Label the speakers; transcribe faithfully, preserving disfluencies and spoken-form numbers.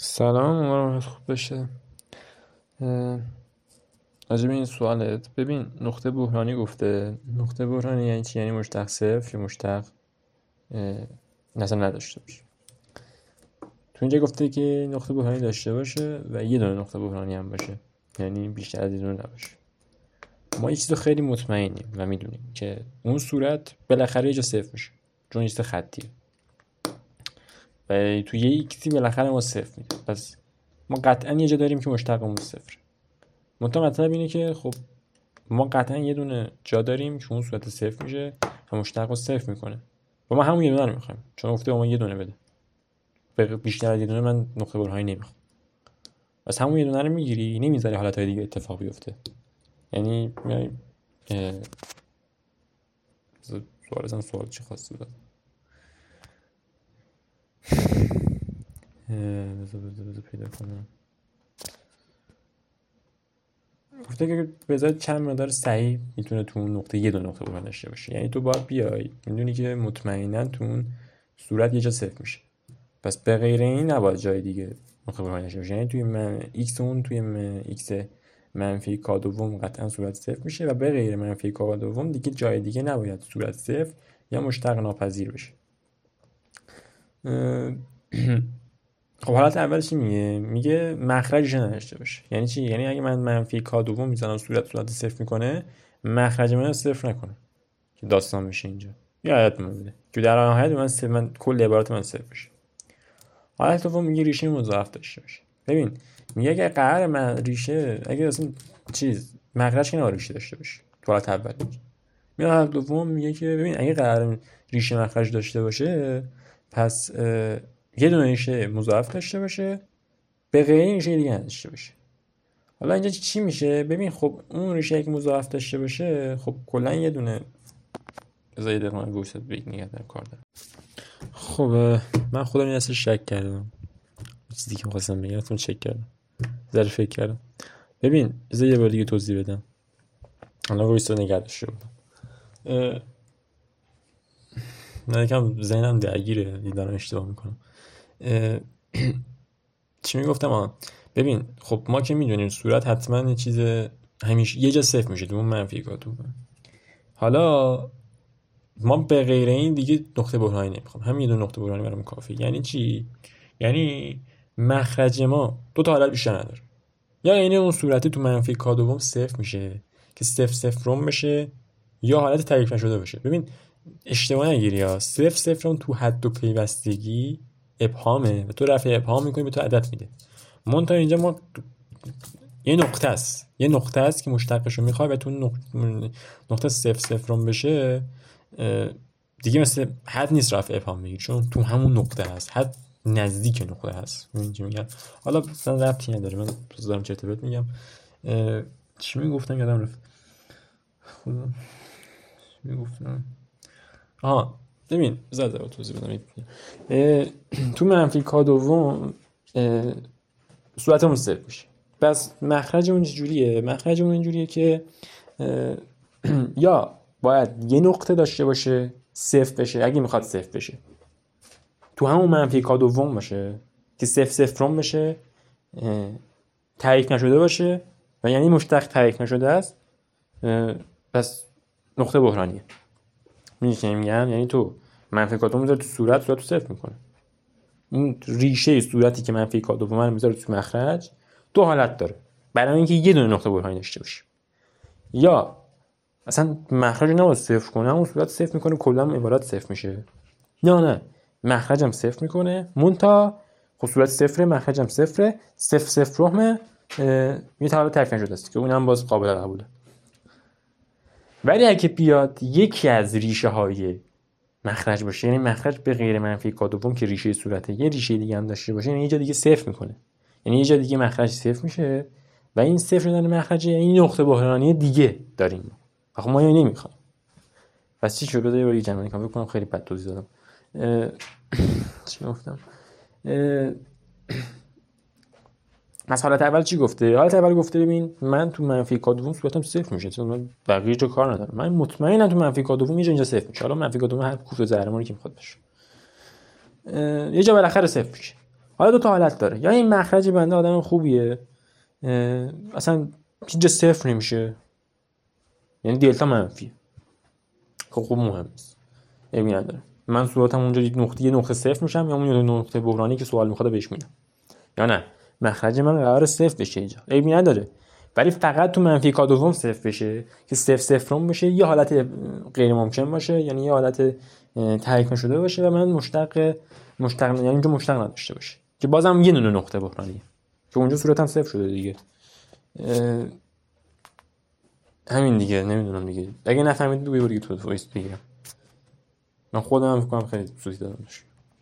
Speaker 1: سلام، امیدوارم خوب بشه. اه، راجع به این سوالت، ببین نقطه بحرانی گفته. نقطه بحرانی یعنی چی؟ یعنی مشتق صفر یا مشتق اه، مثلا نداشته باشه. تو اینجا گفته که نقطه بحرانی داشته باشه و یه دونه نقطه بحرانی هم باشه، یعنی بیشتر از یه دونه نباشه. ما یه چیز رو خیلی مطمئنیم و میدونیم که اون صورت بالاخره یه جا صفر میشه، چون یه چیز خطیه و تو یه ایکسی بالاخره ما صفر میده. پس ما قطعا یه جا داریم که مشتقمون صفر. منتها مطلب اینه که خب ما قطعا یه دونه جا داریم که اون صورت صفر میشه و مشتق رو صفر میکنه و ما همون یه دونه رو میخوایم، چون گفته با ما یه دونه بده. به بیشتر از یه دونه من نقطه برهانی نمیخوام. بس همون یه دونه رو میگیری، نمیذاری حالتهای دیگه اتفاق بیفته. یعنی میای سوال اصلا سوال چی خواستی بود؟ بذار بذار بذار پیدا کنم. گفته که بذار چند مقدار صحیح میتونه تو اون نقطه یه دو نقطه برهان داشته باشه. یعنی تو باید بیای میدونی که مطمئنا تو اون صورت یه جا صفر میشه، پس به غیر این نباید جای دیگه نقطه برهانی داشته باشه. یعنی توی من x اون توی من x منفی k دوم قطعا صورت صفر میشه و به غیر منفی k دوم دیگه جای دیگه نباید صورت صفر یا مشتق ناپذیر بشه. خب حالت اولش میگه میگه مخرجش نداشته باشه. یعنی چی؟ یعنی اگه من منفی k دوم میزنم صورت صورت صفر میکنه، مخرج من صفر نکنه که داستان میشه اینجا. یادت میاد که در نهایت من صفر، من کل عبارت من صفر بشه. حالت دوم میگه ریشه مضاعف داشته باشه. ببین میگه اگه قرار من ریشه، اگه اصلا چیز مخرج که ریشه داشته باشه تو حالت اول میگه. میاد حالت دوم میگه که ببین اگه قرار ریشه مخرج داشته باشه، پس یه دونه ریشه مضاعف داشته باشه، به غیر این ریشه دیگه نداشته باشه. حالا اینجا چی میشه؟ ببین خب اون ریشه که مضاعف داشته باشه، خب کلا یه دونه زاید من گوشت بیگ نگه در کار دارم. خب من خودم این اصلا شک کردم، چیزی که می‌خواستم بگم اتون چک کردم، ذره فکر کردم. ببین بذار یه بار دیگه توضیح بدم. الان وایس رو نگه داشته بودم. من یکم ذهنم درگیره، دیدارم اشتباه میکنم. چی میگفتم؟ آن ببین خب ما که میدونیم صورت حتما یه چیز همیشه یه جا صفر میشه، تو اون منفی کاتو. حالا ما به غیر این دیگه نقطه بحرانی نمیخوام، همین یه دو نقطه بحرانی برام کافیه. یعنی چی؟ یعنی مخرج ما دو تا حالت بیشتر نداره. یا یعنی اون صورتی تو منفی کا دوم صفر میشه که صفر صفر روم بشه، یا حالت تعریف نشده باشه. ببین اشتباه نگیری ها، صفر صفر روم تو حد و پیوستگی ابهامه و تو رفع ابهام میکنی به تو عدد میده. منتها اینجا ما یه نقطه است، یه نقطه است که مشتقش رو میخوای و تو نقطه, نقطه صفر صفر روم بشه دیگه مثل حد نیست رفع ابهام میگیری، چون تو همون نقطه هست، حد نزدیک نقطه هست. اینجا میگم حالا مثلا ربطی نداره، من دارم چه ارتباط میگم. چی میگفتم یادم رفت. خدا چی میگفتم؟ آها ببین زده با توضیح بدم. تو منفی کا دوم صورتمون صفر میشه، پس مخرجمون اینجوریه مخرجمون اینجوریه که یا باید یه نقطه داشته باشه صفر بشه، اگه میخواد صفر بشه تو همون منفی کا دوم باشه که صفر صفر روم بشه، تعریف نشده باشه و یعنی مشتق تعریف نشده است، پس نقطه بحرانیه. میدونی چی میگم؟ یعنی تو منفی کا دوم میذاره تو صورت، صورت رو صفر میکنه. اون ریشه صورتی که منفی کا دوم رو میذاره تو مخرج دو حالت داره، برای اینکه یه دونه نقطه بحرانی داشته باشه. یا اصلا مخرج رو نباید صفر کنه، اون صورت صفر میکنه کلا عبارت صفر میشه. نه نه مخرجم صفر میکنه، منتها خب صورت صفره، مخرجم صفره، صفر صفر رحمه یه حالت تعریف نشده است که اونم باز قابل قبوله. ولی اگه بیاد یکی از ریشه های مخرج باشه، یعنی مخرج به غیر منفی کا دوم که ریشه صورته یه ریشه دیگه هم داشته باشه، یعنی یه جا دیگه صفر میکنه، یعنی یه جا دیگه مخرج صفر میشه و این صفر شدن مخرج یعنی نقطه بحرانی دیگه داریم. آخه ما اینو نمیخوایم. پس چی شد؟ بذار یه بار جمع کنم، بکنم خیلی بد توضیح دادم. چی گفتم؟ از حالت اول چی گفته؟ حالت اول گفته ببین من تو منفی کا دوم صورتم صفر میشه، چون من بقیه جا کار ندارم، من مطمئنم تو منفی کا دوم یه جا اینجا صفر میشه. حالا منفی کا دوم هر کوفت زهرمانی که میخواد باشه، یه جا بالاخره صفر میشه. حالا دو تا حالت داره، یا این مخرج بنده آدم خوبیه اصلا هیچ جا صفر نمیشه، یعنی دلتا منفیه، خب خوب مهم نیست، ایبی نداره، من صورتم اونجا نقطه یه نقطه صفر میشم یا اون نقطه بحرانی که سوال میخواد بهش میدم، یا نه مخرج من قرار صفر بشه اینجا، ایبی نداره، ولی فقط تو منفی کا دوم صفر بشه که صفر صفرم بشه، یه حالت غیر ممکن باشه، یعنی یه حالت تحریک نشده باشه و من مشتق مشتق یعنی اینجا مشتق نداشته باشه که بازم یه دونه نقطه بحرانیه که اونجا صورتم صفر شده دیگه. همین دیگه، نمیدونم دیگه، اگه نفهمید بگو دیگه تو وایس بگیرم، من خودم هم فکر کنم خیلی سوتی دادمش.